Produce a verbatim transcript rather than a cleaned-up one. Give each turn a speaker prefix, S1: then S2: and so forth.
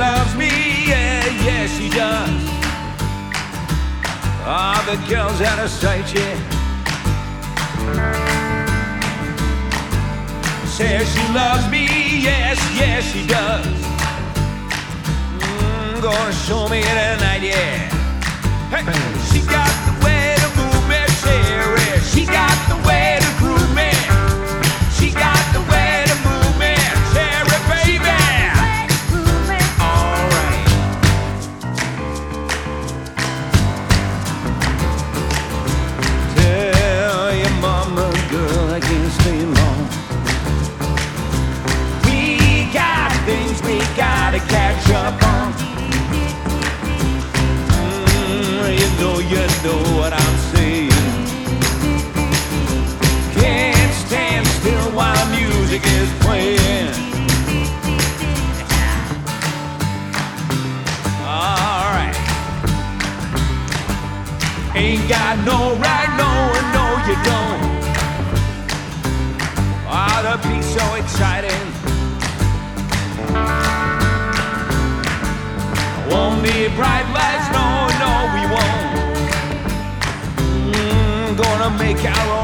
S1: loves me, yeah, yeah, she does. Ah, the girl's out of sight, yeah. Says she loves me, yes, yes, she does. Mm, gonna show me tonight, yeah. Hey, she got the way to move me, Sherry. She got the way to groove me. She got the way to move me, Sherry, baby. All right. Tell your mama, girl, I can't stay long. We got things we gotta catch up on. You know, you know what I'm saying. Can't stand still while music is playing. Alright. Ain't got no right, no, no, you don't. Ah, the beat's so exciting. Won't need bright lights, no, no, we won't. Mm, gonna make our own